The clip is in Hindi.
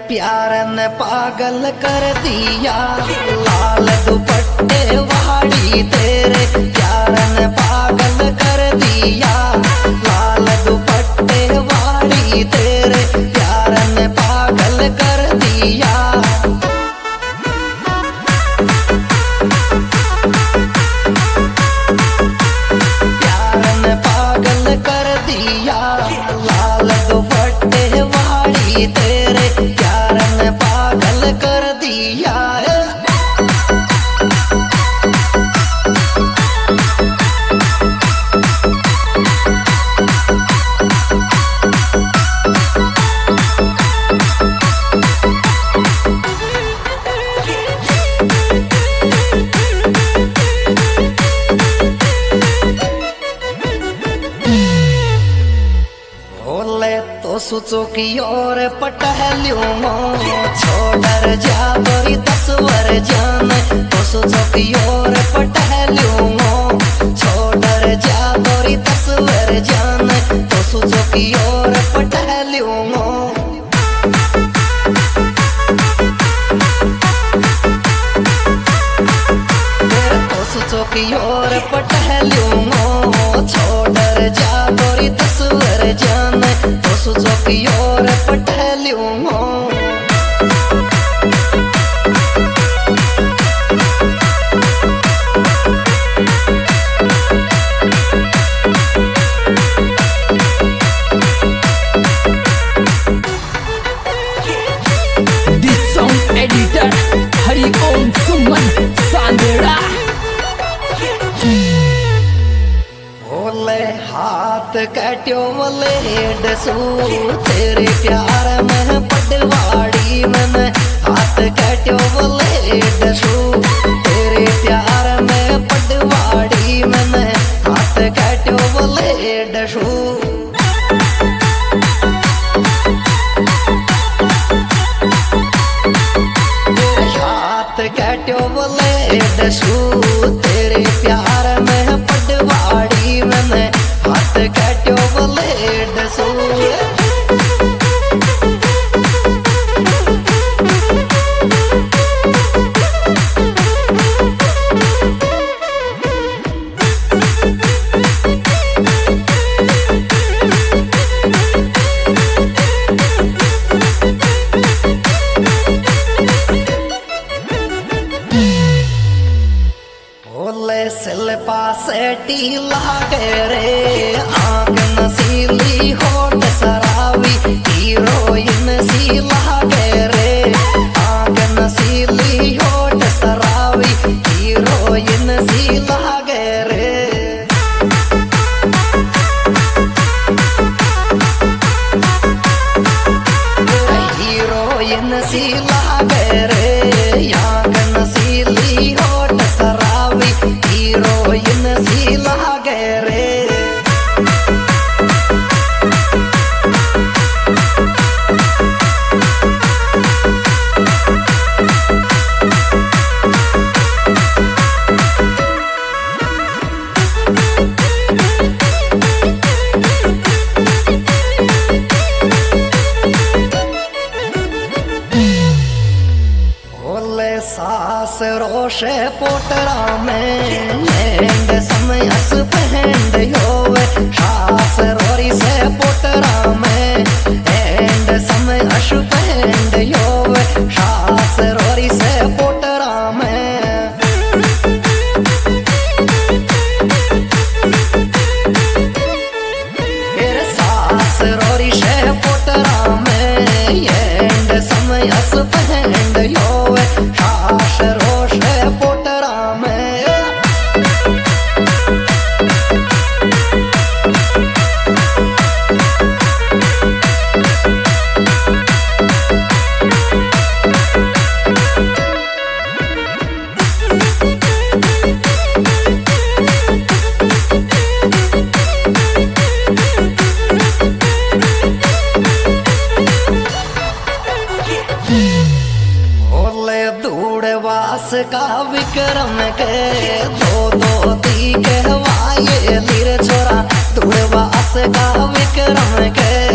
प्यार ने पागल कर दिया, लाल दुपट्टे वाड़ी तेरे प्यार ने पागल कर दिया, लाल दुपट्टे वाड़ी तेरे प्यार ने पागल कर दिया। प्यार ने पागल कर दिया, लाल दुपट्टे वाड़ी तेरे प्यार ने पागल कर दिया। तो सोचो की और पटहलूं छोड़ जा बोरी 10 वर जान, तो सोचो की और पटहलूं छोड़ जा बोरी 10 वर जान, तो सोचो की और पटहलूं। तो सोचो की और पटहलूं छोड़ जा बोरी 10 वर जान, तो सोचो की और पटहलूं। This song editor Hari Om Suman Sandera। बोले हाथ कट्यो बोले डसू तेरे प्यार में पटवाड़ी में, हाथ कट्यो बोले डसू तेरे प्यार में पटवाड़ी में, हाथ कट्यो बोले डसू। हाथ कट्यो बोले डसू तेरे प्यार में पटवाड़ी में, हाथ कट्यो बोले डसू। शिल्पा सेटी लागे रे आंख नसीली होठ शराबी, हीरोइन सी लागे रे आंख नसीली होठ शराबी, हीरोइन सी लागे रे। हीरोइन सी लागे रे आंख नसीली होठ शराबी, हीरोइन सी लागे रे। सास रोशे पोटरा में एंड समय हस पहंड होवे, सास रोरी से पोटरा में एंड समय हस पहंड होवे, सास रोरी से पोटरा में। फिर सास रोरी से पोटरा में एंड समय हस पहंड होवे, सास रोशे पोटरा में। वास का विक्रम के दो ती कहवाए लीर छोरा, दूर वास का विक्रम के